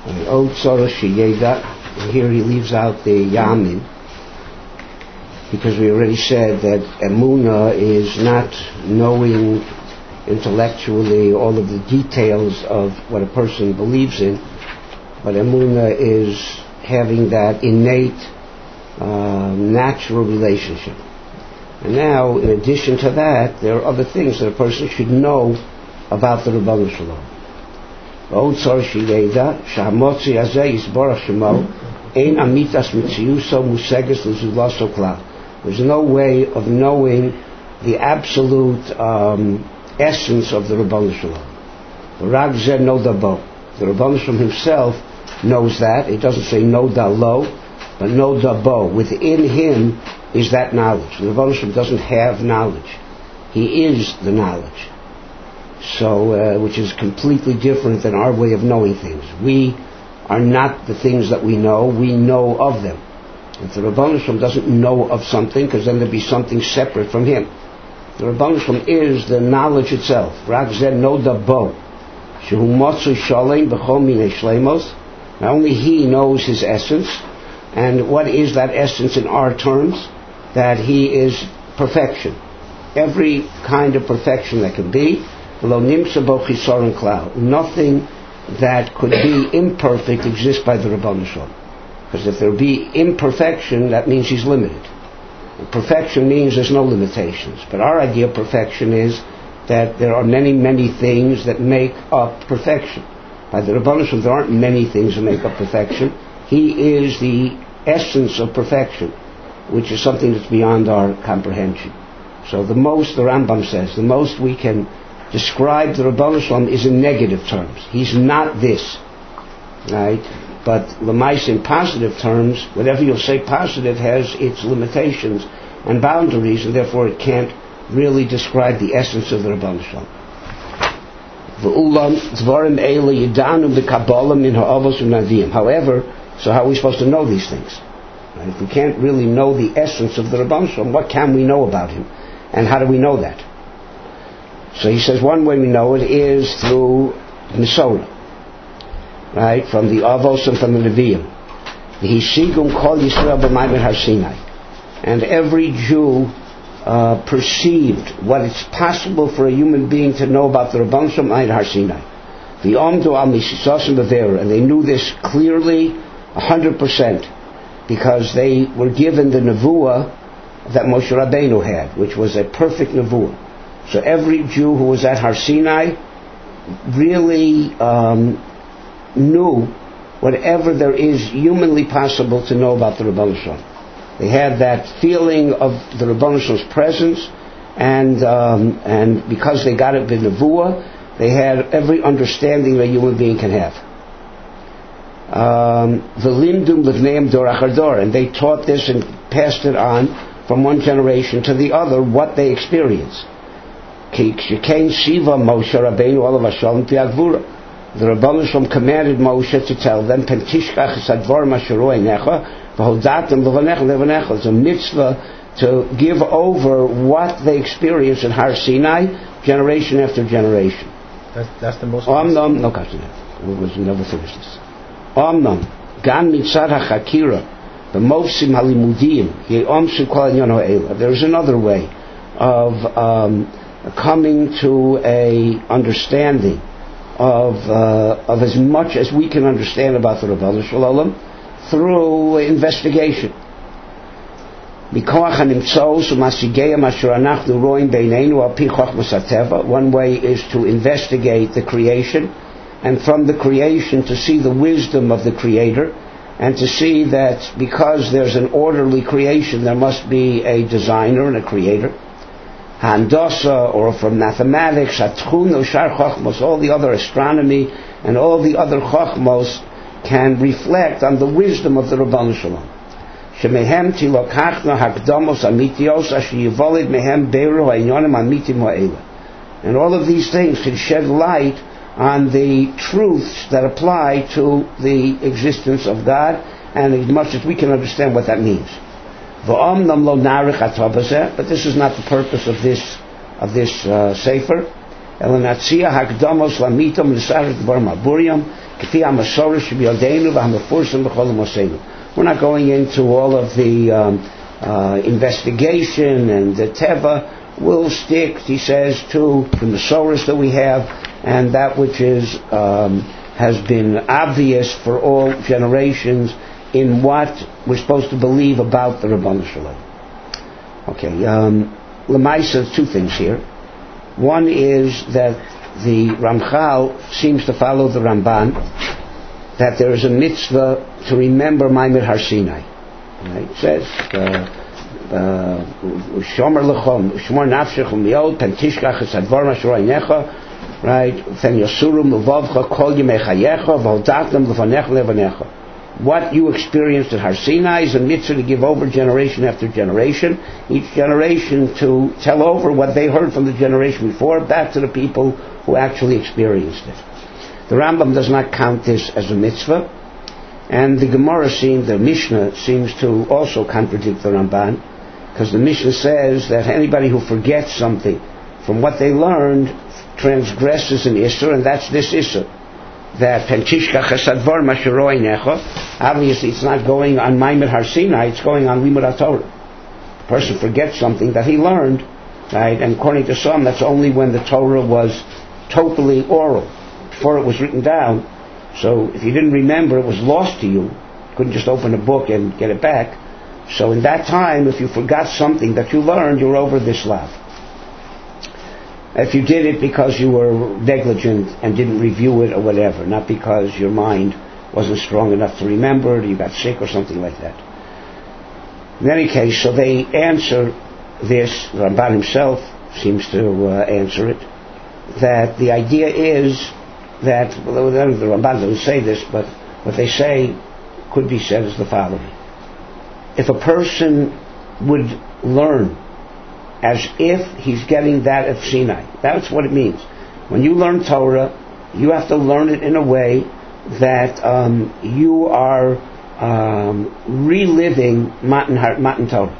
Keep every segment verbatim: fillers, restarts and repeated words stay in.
O Tzara Sheyeda, and here he leaves out the Yamin, because we already said that Emunah is not knowing intellectually all of the details of what a person believes in, but Emunah is having that innate, uh, natural relationship. And now, in addition to that, there are other things that a person should know about the Ribono Shel Olam. There's no way of knowing the absolute um, essence of the Ribono Shel Olam. The Ribono Shel Olam himself knows that. It doesn't say no da lo, but no da bo. Within him is that knowledge. The Ribono Shel Olam doesn't have knowledge. He is the knowledge. So, uh, which is completely different than our way of knowing things. We are not the things that we know, we know of them. If the Ribono Shel Olam doesn't know of something, because then there'd be something separate from him. The Ribono Shel Olam is the knowledge itself. Rak zeh no da bo. Shehu motzu shalem b'chol minei shleimos. Not only he knows his essence, and what is that essence in our terms? That he is perfection. Every kind of perfection that can be. Nothing that could be imperfect exists by the Ribono Shel Olam. Because if there be imperfection, that means he's limited. And perfection means there's no limitations. But our idea of perfection is that there are many, many things that make up perfection. By the Ribono Shel Olam, there aren't many things that make up perfection. He is the essence of perfection, which is something that's beyond our comprehension. So the most, the Rambam says, the most we can describe the Ribono Shel Olam is in negative terms. He's not this, right? But l'maisa in positive terms, whatever you'll say positive has its limitations and boundaries, and therefore it can't really describe the essence of the Ribono Shel Olam. However, so how are we supposed to know these things? Right? If we can't really know the essence of the Ribono Shel Olam, what can we know about him? And how do we know that? So he says one way we know it is through Nisora, right? From the Avos and from the Nevi'im. V'hishigum kol Yisrael b'maymer Har Sinai. And every Jew uh, perceived what it's possible for a human being to know about the Ribono Shel Olam Har Sinai. V'omdu al misisasim b've'er. And they knew this clearly, a hundred percent, because they were given the Nevuah that Moshe Rabbeinu had, which was a perfect Nevuah. So every Jew who was at Har Sinai really um, knew whatever there is humanly possible to know about the Ribono Shel Olam. They had that feeling of the Ribono Shel Olam's presence, and um, and because they got it in Nevuah, they had every understanding that a human being can have. V'limdum l'vneim dor achar dor, and they taught this and passed it on from one generation to the other what they experienced. The Ribono Shel Olam commanded Moshe to tell them, it's a mitzvah to give over what they experienced in Har Sinai, generation after generation. That's, that's the most... Omnam, no, we was never finished this. Omnam, gan mitzad hachakira, the mofsim halimudim, ye'omsim kol inyan ha'ela. There's another way of... Um, coming to a understanding of uh, of as much as we can understand about the Ribono Shel Olam through investigation. One way is to investigate the creation, and from the creation to see the wisdom of the Creator, and to see that because there's an orderly creation, there must be a designer and a creator. Handasa, or from mathematics, Atchun, Ushar Chochmos, all the other astronomy and all the other Chochmos can reflect on the wisdom of the Ribono Shel Olam. Shemehem tilokachna hakdamos amitios asher yivolid mehem beru ha'inyonim amitim ha'ela. And all of these things can shed light on the truths that apply to the existence of God, and as much as we can understand what that means. But this is not the purpose of this of this uh, sefer. Elanatzia hakdamos lamitom l'saret dvar maburiam k'fi ha'masora shebiyodenu v'hamafursim b'chol mosenu. We're not going into all of the um, uh, investigation and the teva. We'll stick, he says, to the masoras that we have and that which is um, has been obvious for all generations in what we're supposed to believe about the Rabbanu Shalom. Okay, um, Lamaisa, two things here. One is that the Ramchal seems to follow the Ramban, that there is a mitzvah to remember Maimed Har Sinai. Right? It says, Shomer lechom, Shmor nafshech u'miod, pen tishkach es advar mashor einecha, right? Fen yosuru mevavcha kol yemei chayecha, v'hodatem levanecha levanecha. What you experienced at Har Sinai is a mitzvah to give over generation after generation, each generation to tell over what they heard from the generation before back to the people who actually experienced it. The Rambam does not count this as a mitzvah, and the Gemara seems, the Mishnah seems to also contradict the Ramban, because the Mishnah says that anybody who forgets something from what they learned transgresses an Isser, and that's this Isser. That Pentishka Chesadvar Masharoi Necha, obviously it's not going on Maimed Har Sinai, it's going on Limud HaTorah. The person forgets something that he learned, right, and according to some, that's only when the Torah was totally oral, before it was written down. So if you didn't remember, it was lost to you. You couldn't just open a book and get it back. So in that time, if you forgot something that you learned, you're over this lav. If you did it because you were negligent and didn't review it or whatever, not because your mind wasn't strong enough to remember it, or you got sick or something like that. In any case, so they answer this, Ramban himself seems to uh, answer it, that the idea is that, well, the Ramban doesn't say this, but what they say could be said as the following. If a person would learn as if he's getting that of Sinai, that's what it means. When you learn Torah, you have to learn it in a way that um, you are um, reliving Matan, Matan Torah.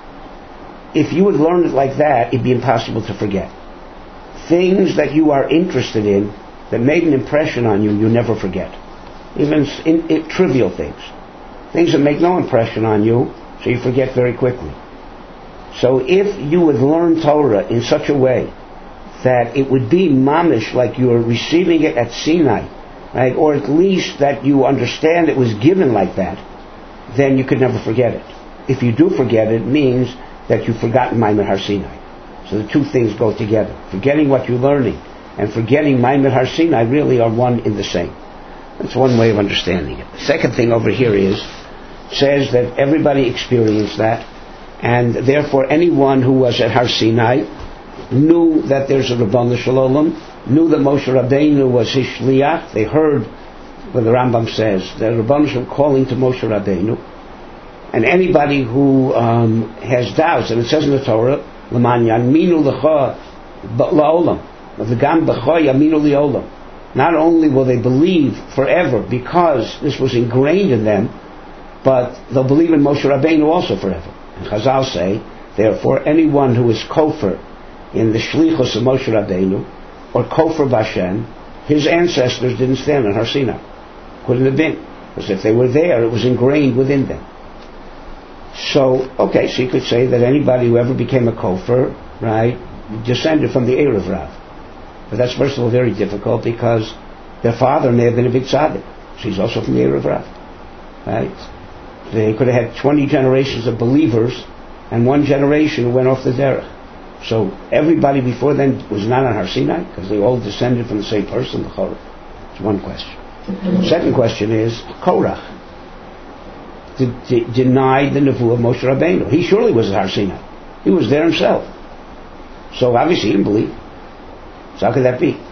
If you would learn it like that, it'd be impossible to forget. Things that you are interested in that made an impression on you, you never forget. Even in, in, trivial things. Things that make no impression on you, so you forget very quickly. So if you would learn Torah in such a way that it would be mamish, like you are receiving it at Sinai, right, or at least that you understand it was given like that, then you could never forget it. If you do forget it, it means that you've forgotten Maimed Har Sinai. So the two things go together. Forgetting what you're learning and forgetting Maimed Har Sinai really are one in the same. That's one way of understanding it. The second thing over here is, says that everybody experienced that, and therefore anyone who was at Har Sinai knew that there's a Rabbanu Shalom, knew that Moshe Rabbeinu was his shliach. They heard what the Rambam says, the Rabbanu Shalom calling to Moshe Rabbeinu. And anybody who um, has doubts, and it says in the Torah, L'man yaminu l'cha la'olam, v'gam b'cha yaminu li'olam. Not only will they believe forever because this was ingrained in them, but they'll believe in Moshe Rabbeinu also forever. And Chazal say, therefore, anyone who is kofar in the shlichus of Moshe Rabbeinu, or kofar b'Hashem, his ancestors didn't stand on Har Sinai. Couldn't have been. Because if they were there, it was ingrained within them. So, okay, so you could say that anybody who ever became a kofar, right, descended from the Erev Rav. But that's first of all very difficult because their father may have been a big tzaddik. So he's also from the Erev Rav. Right? They could have had twenty generations of believers and one generation who went off the derech. So everybody before then was not on Har Sinai because they all descended from the same person, the Chorah. That's one question. The second question is, Korach d- d- denied the nevuah of Moshe Rabbeinu. He surely was at Har Sinai. He was there himself. So obviously he didn't believe. So how could that be?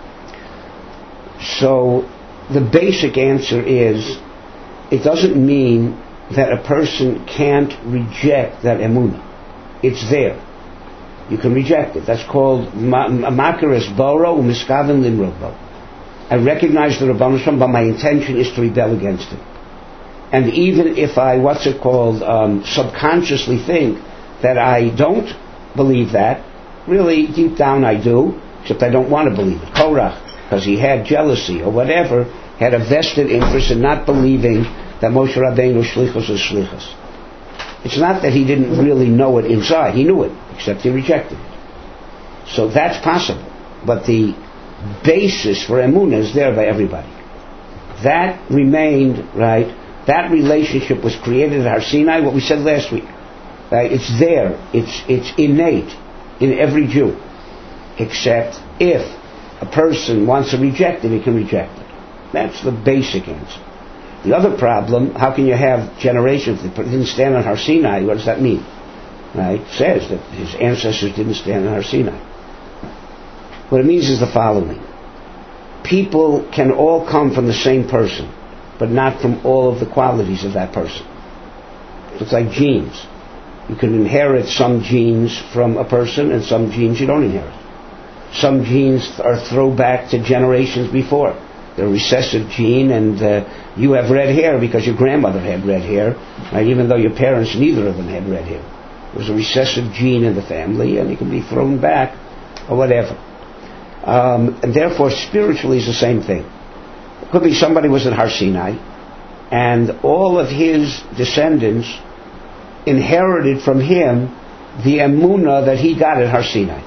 So the basic answer is, it doesn't mean that a person can't reject that emunah. It's there. You can reject it. That's called makaris boro u'miskaven limrod bo. I recognize the Rabbanu Shalom, but my intention is to rebel against him. And even if I, what's it called, um, subconsciously think that I don't believe that, really deep down I do, except I don't want to believe it. Korach, because he had jealousy or whatever, had a vested interest in not believing that Moshe Rabbeinu shlichus is shlichus. It's not that he didn't really know it inside. He knew it, except he rejected it. So that's possible. But the basis for emunah is there by everybody. That remained, right? That relationship was created at Har Sinai, what we said last week. Right? It's there. It's it's innate in every Jew. Except if a person wants to reject it, he can reject it. That's the basic answer. The other problem, how can you have generations that didn't stand on Har Sinai? What does that mean? Right? It says that his ancestors didn't stand on Har Sinai. What it means is the following. People can all come from the same person, but not from all of the qualities of that person. It's like genes. You can inherit some genes from a person and some genes you don't inherit. Some genes are throwback to generations before. They're a recessive gene, and uh, you have red hair because your grandmother had red hair, right? Even though your parents, neither of them had red hair. There's a recessive gene in the family, and it can be thrown back or whatever. Um, and therefore, spiritually is the same thing. It could be somebody was at Har Sinai, and all of his descendants inherited from him the emunah that he got at Har Sinai.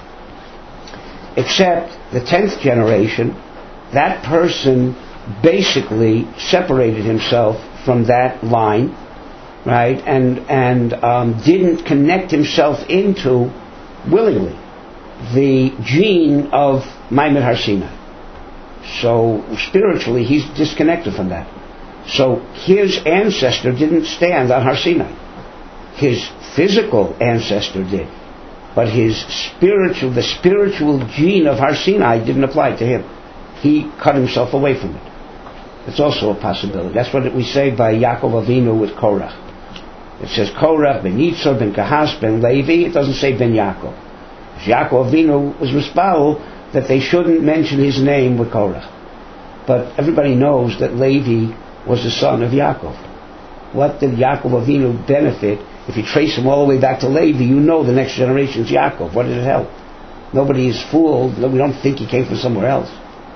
Except the tenth generation, that person basically separated himself from that line, right, and and um, didn't connect himself into willingly the gene of Maimed Har Sinai. So spiritually, he's disconnected from that. So his ancestor didn't stand on Har Sinai. His physical ancestor did. But his spiritual, the spiritual gene of Har Sinai didn't apply to him. He cut himself away from it. It's also a possibility. That's what we say by Yaakov Avinu with Korach. It says Korach, ben Yitzhak, ben Kahas, ben Levi. It doesn't say ben Yaakov. Yaakov Avinu was mispal that they shouldn't mention his name with Korach. But everybody knows that Levi was the son of Yaakov. What did Yaakov Avinu benefit? If you trace him all the way back to Levi, you know the next generation is Yaakov. What did it help? Nobody is fooled. We don't think he came from somewhere else.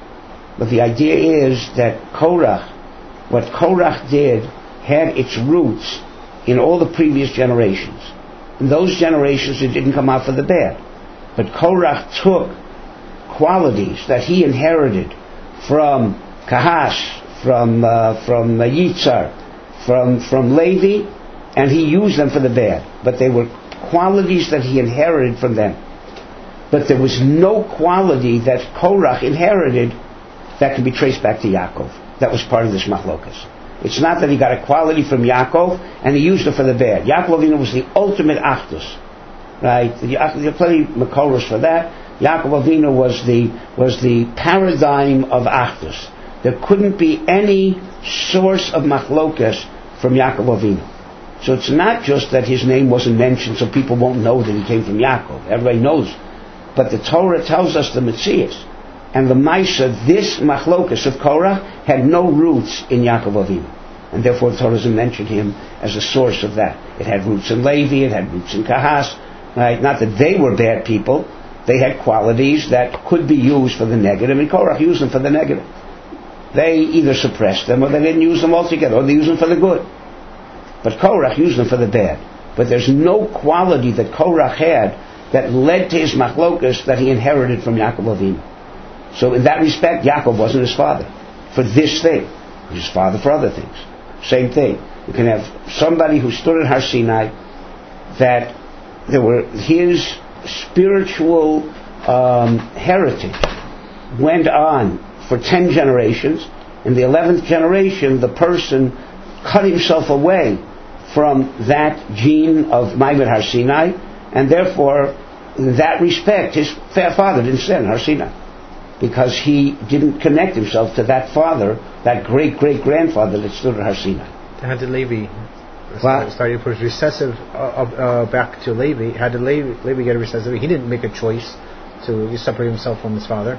But the idea is that Korach, what Korach did, had its roots in all the previous generations. In those generations, it didn't come out for the bad. But Korach took qualities that he inherited from Kahas, from uh, from uh, Yitzhar, from from Levi, and he used them for the bad. But they were qualities that he inherited from them. But there was no quality that Korach inherited that can be traced back to Yaakov. That was part of this machlokas. It's not that he got a quality from Yaakov and he used it for the bad. Yaakov Avinu was the ultimate achdus, right? There are plenty of makoros for that. Yaakov Avinu was the was the paradigm of achdus. There couldn't be any source of machlokas from Yaakov Avinu. So it's not just that his name wasn't mentioned so people won't know that he came from Yaakov. Everybody knows. But the Torah tells us the Metzias. And the Maisa, this machlokas of Korah, had no roots in Yaakov Avinu. And therefore the Torah doesn't mention him as a source of that. It had roots in Levi, it had roots in Kahas. Right? Not that they were bad people. They had qualities that could be used for the negative, and Korah used them for the negative. They either suppressed them, or they didn't use them altogether, or they used them for the good. But Korah used them for the bad. But there's no quality that Korah had that led to his machlokas that he inherited from Yaakov Avinu. So in that respect, Yaakov wasn't his father for this thing. He was his father for other things. Same thing. You can have somebody who stood at Har Sinai that there were his spiritual um, heritage went on for ten generations. In the eleventh generation, the person cut himself away from that gene of Maimed Har Sinai, and therefore, in that respect, his father didn't stand Har Sinai, because he didn't connect himself to that father, that great-great-grandfather that stood at Har Sinai. How did Levi start, started for recessive uh, uh, back to Levi? How did Levi, Levi get a recessive? He didn't make a choice to separate himself from his father.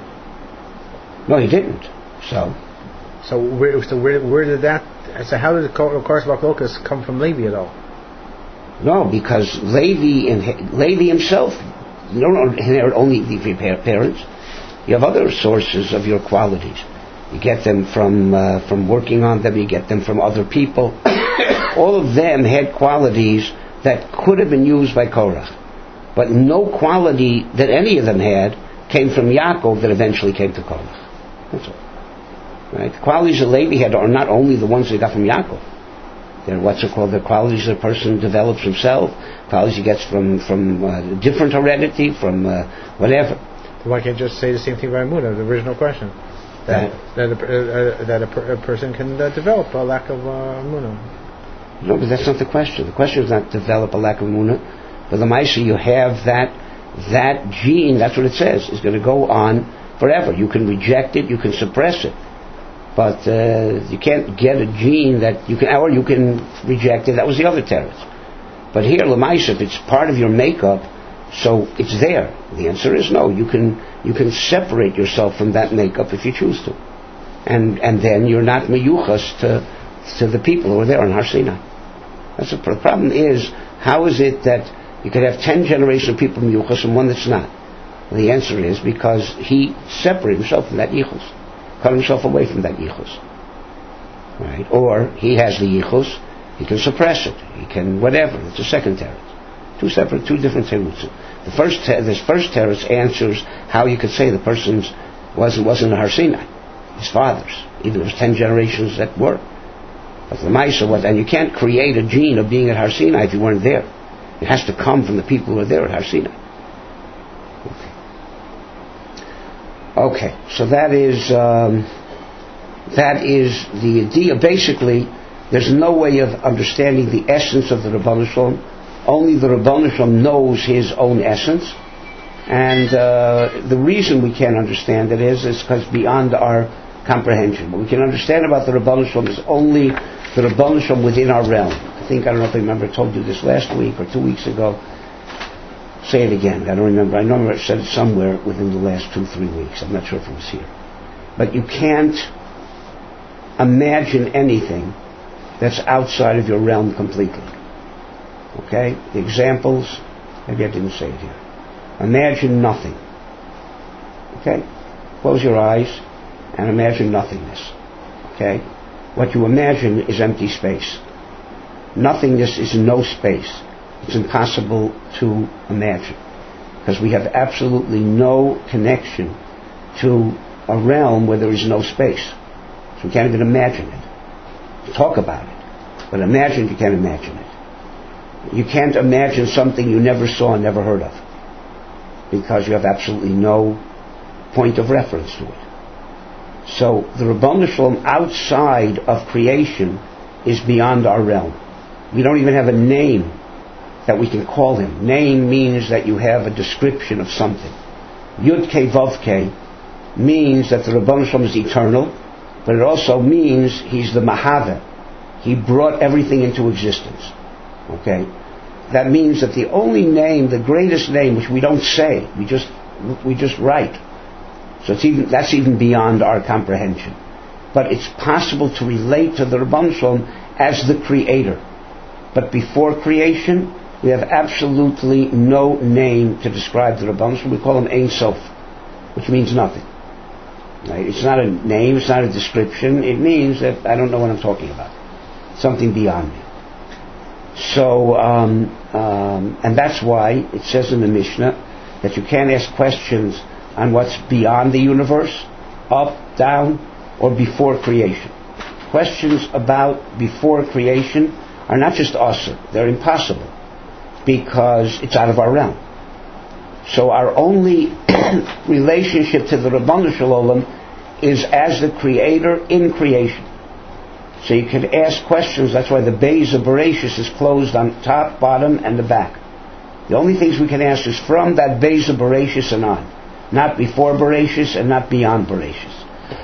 No, he didn't. So, so where, so where, where did that? So how did the Koras Machlokas come from Levi at all? No, because Levi and Levi himself, you don't inherit only the parents. You have other sources of your qualities. You get them from uh, from working on them. You get them from other people. All of them had qualities that could have been used by Korach, but no quality that any of them had came from Yaakov that eventually came to Korach. That's all. Right? The qualities that Levi had are not only the ones they got from Yaakov. They're what's it called? They're qualities that a person develops himself. Qualities he gets from from uh, different heredity, from uh, whatever. Why can't you just say the same thing about Emunah, the original question? That that a, uh, that a, per, a person can uh, develop a lack of uh, Emunah. No, but that's not the question. The question is not develop a lack of Emunah. But the Maisa, you have that that gene. That's what it says. Is going to go on forever. You can reject it. You can suppress it. But uh, you can't get a gene that you can, or you can reject it. That was the other teretz. But here, Lamaisa, if it's part of your makeup, so it's there. The answer is no. You can you can separate yourself from that makeup if you choose to, and and then you're not meyuchas to to the people who are there on Har Sinai. That's the problem. Is how is it that you could have ten generations of people meyuchas and one that's not? Well, the answer is because he separated himself from that yichus, cut himself away from that yichus, right? Or he has the yichus, he can suppress it, he can whatever. It's a second teretz. Two separate, two different terutzim. The first, this first teretz answers how you could say the person's wasn't wasn't a Har Sinai, his father's, even if it was ten generations that were. But the Maisa was, and you can't create a gene of being at Har Sinai if you weren't there. It has to come from the people who are there at Har Sinai. Okay, okay. So that is um, that is the idea. Basically, there's no way of understanding the essence of the Rebbeinu Shalom. Only the Rebbeinu Shalom knows his own essence, and uh, the reason we can't understand it is is because beyond our comprehension. What we can understand about the Rebbeinu Shalom is only the Rebbeinu Shalom within our realm. I think, I don't know if I remember, I told you this last week or two weeks ago. Say it again. I don't remember. I know I said it somewhere within the last two, three weeks. I'm not sure if it was here. But you can't imagine anything that's outside of your realm completely. Okay? The examples, maybe I didn't say it here. Imagine nothing. Okay? Close your eyes and imagine nothingness. Okay? What you imagine is empty space. Nothingness is no space. It's impossible to imagine because we have absolutely no connection to a realm where there is no space. So we can't even imagine it. Talk about it. But imagine, you can't imagine it. You can't imagine something you never saw and never heard of because you have absolutely no point of reference to it. So the Rebbeinu Shalom outside of creation is beyond our realm. We don't even have a name that we can call him. Name means that you have a description of something. Yud Kei Vav Kei means that the Rebbeinu Shalom is eternal, but it also means he's the Mahava. He brought everything into existence. Okay? That means that the only name, the greatest name, which we don't say, we just we just write. So it's even that's even beyond our comprehension. But it's possible to relate to the Rebbeinu Shalom as the creator. But before creation, we have absolutely no name to describe the Rebbeinu Shalom. We call him Ein Sof, which means nothing. Right? It's not a name, it's not a description. It means that I don't know what I'm talking about. Something beyond me. So, um, um, and that's why it says in the Mishnah that you can't ask questions on what's beyond the universe, up, down, or before creation. Questions about before creation are not just awesome, they're impossible because it's out of our realm. So our only relationship to the Rebbeinu Shalom is as the creator in creation. So you can ask questions. That's why the Beis of Bereshis is closed on top, bottom, and the back. The only things we can ask is from that Beis of Bereshis and on. Not before Bereshis and not beyond Bereshis.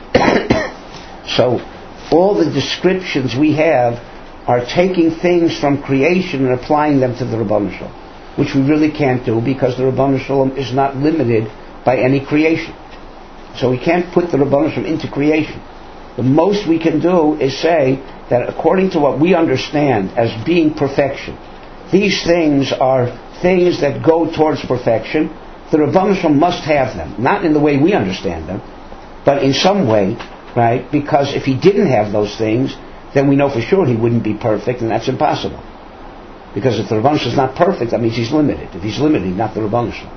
So all the descriptions we have are taking things from creation and applying them to the Rebbeinu Shalom, which we really can't do because the Rebbeinu Shalom is not limited by any creation. So we can't put the Rebbeinu Shalom into creation. The most we can do is say that according to what we understand as being perfection, these things are things that go towards perfection, the Rebbeinu Shalom must have them. Not in the way we understand them, but in some way, right? Because if he didn't have those things, then we know for sure he wouldn't be perfect, and that's impossible. Because if the Rebbeinu Shalom is not perfect, that means he's limited. If he's limited, not the Rebbeinu Shalom.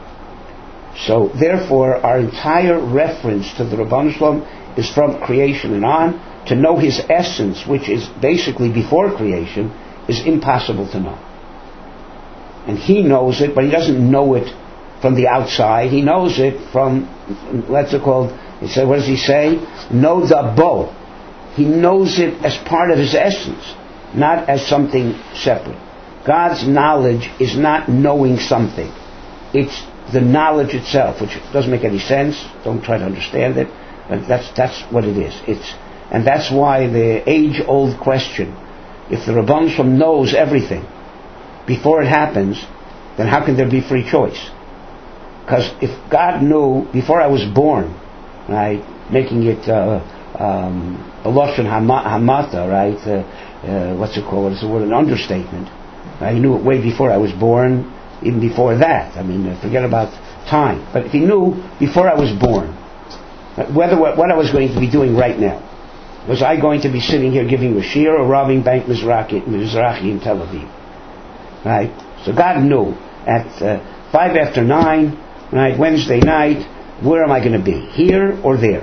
So, therefore, our entire reference to the Rebbeinu Shalom is from creation and on. To know his essence, which is basically before creation, is impossible to know. And he knows it, but he doesn't know it from the outside. He knows it from, what's it called? He said, what does he say? Know the bo. He knows it as part of his essence, not as something separate. God's knowledge is not knowing something. It's the knowledge itself, which doesn't make any sense. Don't try to understand it. But that's that's what it is. It's and that's why the age-old question: if the Rebbeinu Shalom knows everything before it happens, then how can there be free choice? Because if God knew before I was born, right, making it uh, um, a lashon hamata, right? Uh, uh, what's it called? It's a word, an understatement. Right? He knew it way before I was born. Even before that, I mean, forget about time. But if he knew before I was born whether what, what I was going to be doing right now, was I going to be sitting here giving a shiur or robbing Bank Mizrahi, Mizrahi in Tel Aviv? Right? So God knew at uh, five after nine, right, Wednesday night, where am I going to be? Here or there?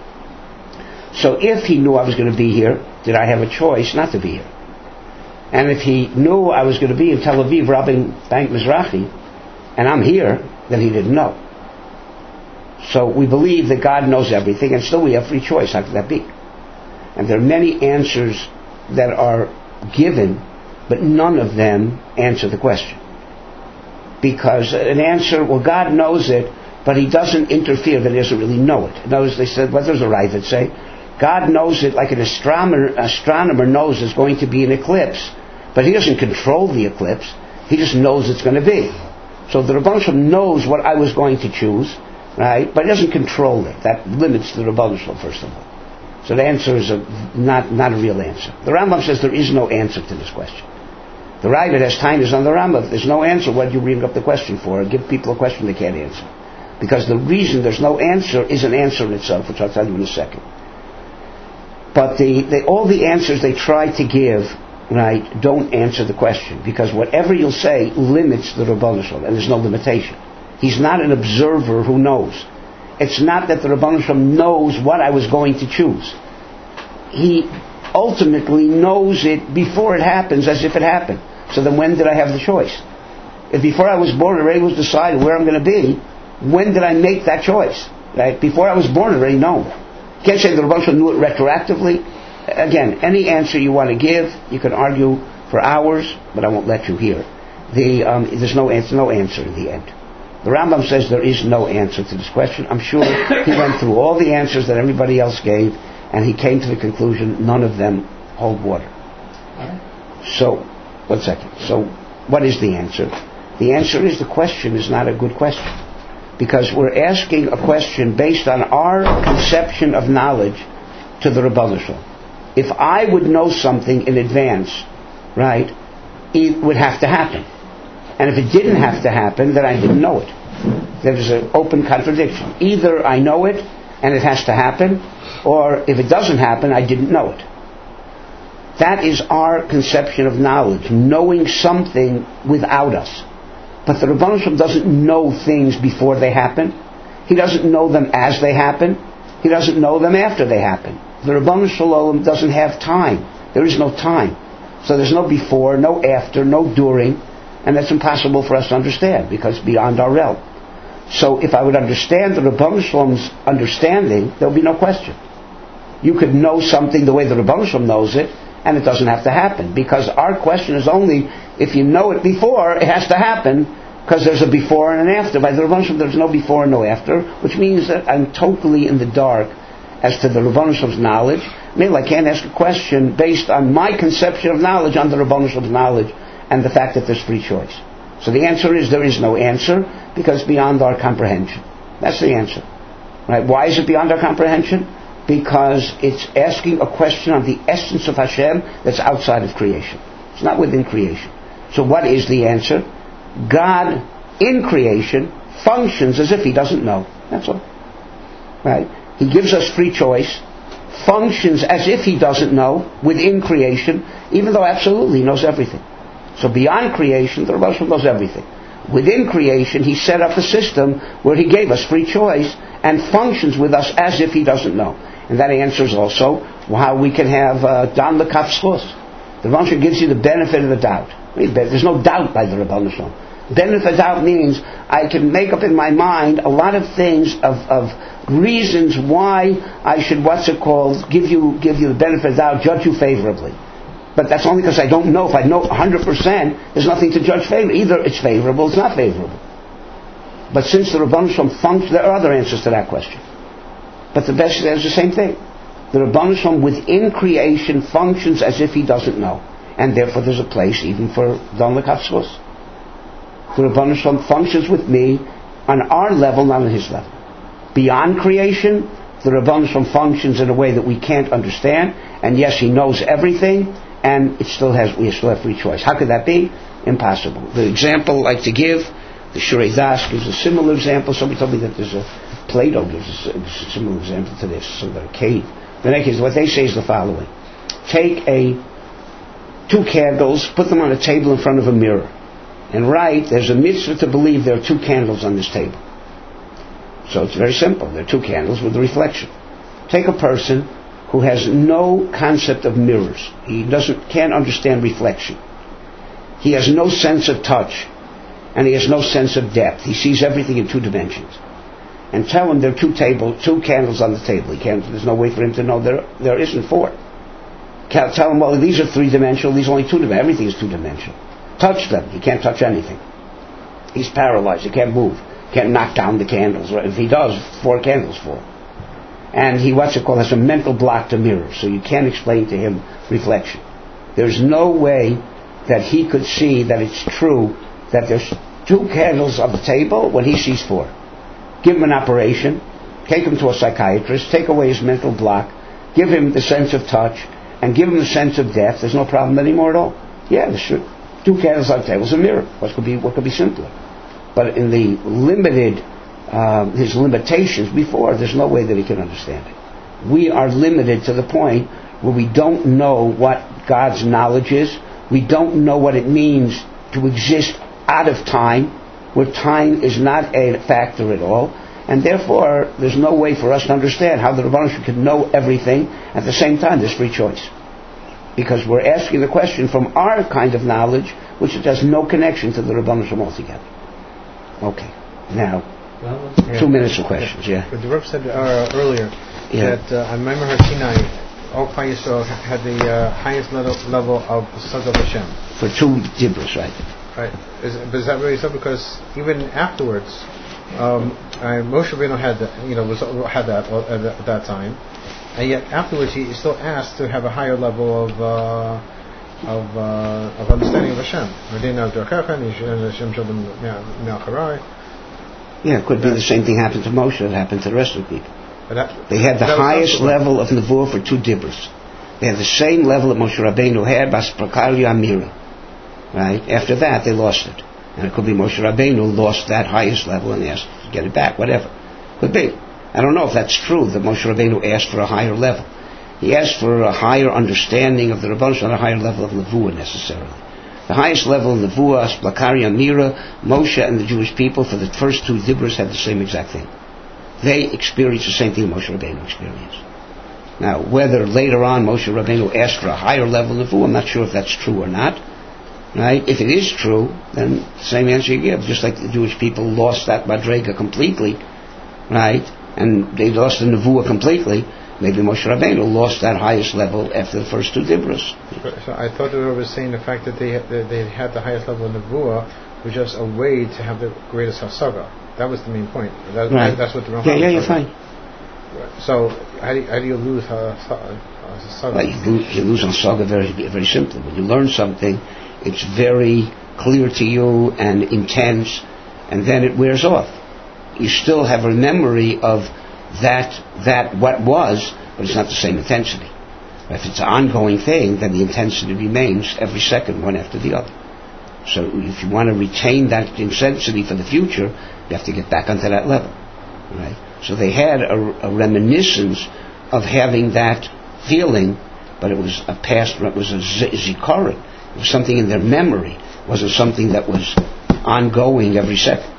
So if he knew I was going to be here, did I have a choice not to be here? And if he knew I was going to be in Tel Aviv robbing Bank Mizrahi, and I'm here, then he didn't know. So we believe that God knows everything, and still we have free choice. How could that be? And there are many answers that are given, but none of them answer the question. Because an answer, well, God knows it, but he doesn't interfere, that he doesn't really know it. In other words, they said, what does a Raavad say? God knows it like an astronomer, astronomer knows there's going to be an eclipse, but he doesn't control the eclipse. He just knows it's going to be. So the Rebbeinu Shalom knows what I was going to choose, right? But he doesn't control it. That limits the Rebbeinu Shalom, first of all. So the answer is a, not not a real answer. The Rambam says there is no answer to this question. The Raavad has time is on the Rambam. If there's no answer, what do you bring up the question for? Or give people a question they can't answer. Because the reason there's no answer is an answer in itself, which I'll tell you in a second. But the, the, all the answers they try to give, right, don't answer the question. Because whatever you'll say limits the Rebbeinu Shalom, and there's no limitation. He's not an observer who knows. It's not that the Rebbeinu Shalom knows what I was going to choose. He ultimately knows it before it happens, as if it happened. So then when did I have the choice? If before I was born already was decided where I'm going to be, when did I make that choice? Right? Before I was born already known. You can't say the Rebbeinu Shalom knew it retroactively. Again, any answer you want to give, you can argue for hours, but I won't let you hear. The, um, there's no answer, no answer in the end. The Rambam says there is no answer to this question. I'm sure he went through all the answers that everybody else gave, and he came to the conclusion none of them hold water. So, one second. So, what is the answer? The answer is the question is not a good question. Because we're asking a question based on our conception of knowledge to the Rebbeinu Shalom. If I would know something in advance, right, it would have to happen. And if it didn't have to happen, then I didn't know it. There's an open contradiction. Either I know it and it has to happen, or if it doesn't happen, I didn't know it. That is our conception of knowledge, knowing something without us. But the Rebbeinu Shalom doesn't know things before they happen. He doesn't know them as they happen. He doesn't know them after they happen. The Rebbeinu Shalom doesn't have time. There is no time. So there's no before, no after, no during, and that's impossible for us to understand because it's beyond our realm. So if I would understand the Rebbeinu Shalom's understanding, there would be no question. You could know something the way the Rebbeinu Shalom knows it, and it doesn't have to happen. Because our question is only, if you know it before, it has to happen, because there's a before and an after. By the Rebbeinu Shalom, there's no before and no after, which means that I'm totally in the dark as to the Rebbeinu Shalom's knowledge. Maybe I can't ask a question based on my conception of knowledge on the Rebbeinu Shalom's knowledge and the fact that there's free choice. So the answer is there is no answer, because it's beyond our comprehension. That's the answer. Right? Why is it beyond our comprehension? Because it's asking a question on the essence of Hashem that's outside of creation. It's not within creation. So what is the answer? God in creation functions as if he doesn't know. That's all. Right? He gives us free choice, functions as if he doesn't know within creation, even though absolutely he knows everything. So beyond creation, the Rebbe knows everything. Within creation, he set up a system where he gave us free choice and functions with us as if he doesn't know. And that answers also how we can have uh, Dan Lekaf Schos. The Rebbe gives you the benefit of the doubt. There's no doubt by the Rebbe Shalom. Benefit of doubt means I can make up in my mind a lot of things of, of reasons why I should, what's it called, give you give you the benefit of the doubt, judge you favorably. But that's only because I don't know. If I know one hundred percent, there's nothing to judge favorably. Either it's favorable, it's not favorable. But since the Rebbe Shalom functions, there are other answers to that question. But the best is the same thing. The Rebbe Shalom within creation functions as if he doesn't know. And therefore there's a place even for Dan Lekaf Schos. The Rebbe Shalom functions with me on our level, not on his level. Beyond creation, the Rebbe Shalom functions in a way that we can't understand. And yes, he knows everything, and it still has we still have free choice. How could that be? Impossible. The example I like to give, the Shurei Das gives a similar example. Somebody told me that there's a Plato gives a similar example to this. So the cave. The next is what they say is the following: take a two candles, put them on a table in front of a mirror, and write, there's a mitzvah to believe there are two candles on this table. So it's very simple. There are two candles with a reflection. Take a person who has no concept of mirrors. He doesn't can't understand reflection. He has no sense of touch, and he has no sense of depth. He sees everything in two dimensions. And tell him there are two table, two candles on the table. He can't. There's no way for him to know there there isn't four. Can't tell him, well, these are three-dimensional, these are only two-dimensional. Everything is two-dimensional. Touch them. He can't touch anything. He's paralyzed. He can't move. He can't knock down the candles. If he does, four candles fall. And he, what's it called, has a mental block to mirrors. So you can't explain to him reflection. There's no way that he could see that it's true that there's two candles on the table when he sees four. Give him an operation. Take him to a psychiatrist. Take away his mental block. Give him the sense of touch. And give him the sense of depth. There's no problem anymore at all. Yeah, there's two candles on the table is a mirror. What could be what could be simpler? But in the limited, uh, his limitations before, there's no way that he can understand it. We are limited to the point where we don't know what God's knowledge is. We don't know what it means to exist out of time, where time is not a factor at all. And therefore, there's no way for us to understand how the Rebbe Shalom could know everything. At the same time, there's free choice. Because we're asking the question from our kind of knowledge, which has no connection to the Rebbe Shalom altogether. Okay. Now, well, yeah. two minutes of questions, yeah. But the Rebbe said uh, earlier yeah. that uh, on Maimar HaSinai, all Klal Yisrael had the uh, highest level, level of Saga Hashem. For two dibros, right? Right. Is, is that really so? Because even afterwards, Um, uh, Moshe Rabbeinu had that, you know, was had that at, at that time, and yet afterwards he still asked to have a higher level of uh, of uh, of understanding of Hashem. Yeah, it could be the same thing happened to Moshe that happened to the rest of the people. That, they had the highest level of Nevuah for two dibros. They had the same level that Moshe Rabbeinu had, Basprakali Amira. Right? After that, they lost it. And it could be Moshe Rabbeinu lost that highest level and asked to get it back, whatever. Could be. I don't know if that's true, that Moshe Rabbeinu asked for a higher level. He asked for a higher understanding of the Rebbe Shalom, not a higher level of Nevuah necessarily. The highest level of Nevuah, Asplakari, Amira, Moshe and the Jewish people for the first two dibros had the same exact thing. They experienced the same thing Moshe Rabbeinu experienced. Now, whether later on Moshe Rabbeinu asked for a higher level of Nevuah, I'm not sure if that's true or not. Right? If it is true, then the same answer you give. Just like the Jewish people lost that Madrega completely, right? And they lost the Nevuah completely. Maybe Moshe Rabbeinu lost that highest level after the first two dibros. So I thought that I was saying the fact that they had, that they had the highest level of Nevuah was just a way to have the greatest hasaga. That was the main point. That, right. That's what the Ramban Yeah, yeah, you're fine. So how do you, how do you lose hasaga? Well, you lose, you lose hasaga very, very simply. When you learn something, it's very clear to you and intense, and then it wears off. You still have a memory of that, that what was, but it's not the same intensity. If it's an ongoing thing, then the intensity remains every second, one after the other. So if you want to retain that intensity for the future, you have to get back onto that level, right? So they had a, a reminiscence of having that feeling, but it was a past, it was a zikaron. It was something in their memory. It wasn't something that was ongoing every second.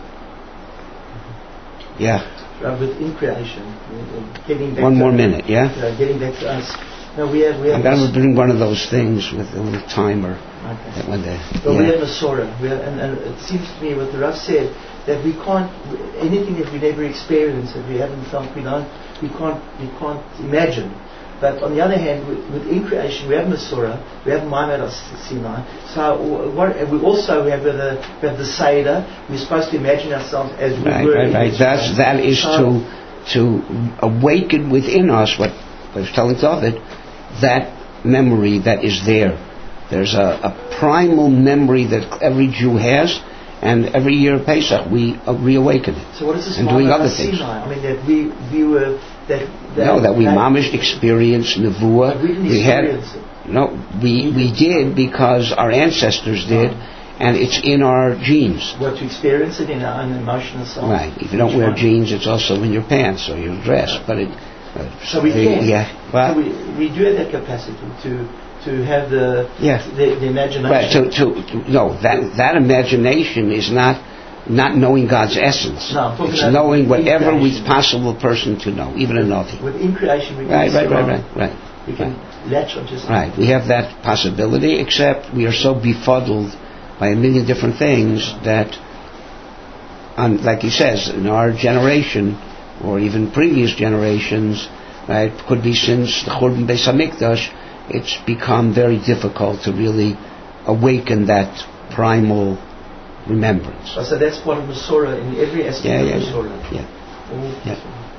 Yeah. Uh, within creation, uh, getting back One to more minute, yeah? Uh, getting back to us. No, we have, we have I'm going to bring one of those things with a little timer. Okay. That when the, well, yeah. we have Masorah, we have, and, and it seems to me what the Rav said, that we can't, anything that we never experienced, that we haven't felt, we don't, we can't, we can't imagine. But on the other hand, within creation, we have Masorah, we have Maimad of Sinai. So what, and we also have the we have the Seder. We're supposed to imagine ourselves as we right, were. Right, right, That's that is so to to awaken within us what I was telling David, that memory that is there. There's a, a primal memory that every Jew has, and every year of Pesach we uh, reawaken it. So what is this? And doing other things. Sinai? I mean that we we were. That, that no, that we that mamish experienced nevuah. We didn't we experience had, it. No, we we did because our ancestors did, and it's in our genes. What to experience it in our own emotional self. Right. If you don't wear jeans, it's also in your pants or your dress. But it. Uh, so we the, can. Yeah. Well, so we we do have that capacity to to have the yeah. the, the imagination. Right. To, to to no that that imagination is not. Not knowing God's essence. No, it's knowing whatever is possible person to know, even a Navi. Within creation, we right, can right, right, right, right. We can right. latch onto something. Right. We have that possibility, except we are so befuddled by a million different things that, on, like he says, in our generation, or even previous generations, right, could be since the Churban Beis Hamikdash, it's become very difficult to really awaken that primal remembrance. Oh, so that's part of Masorah in every aspect yeah, of yeah, Masorah. Yeah. yeah. yeah.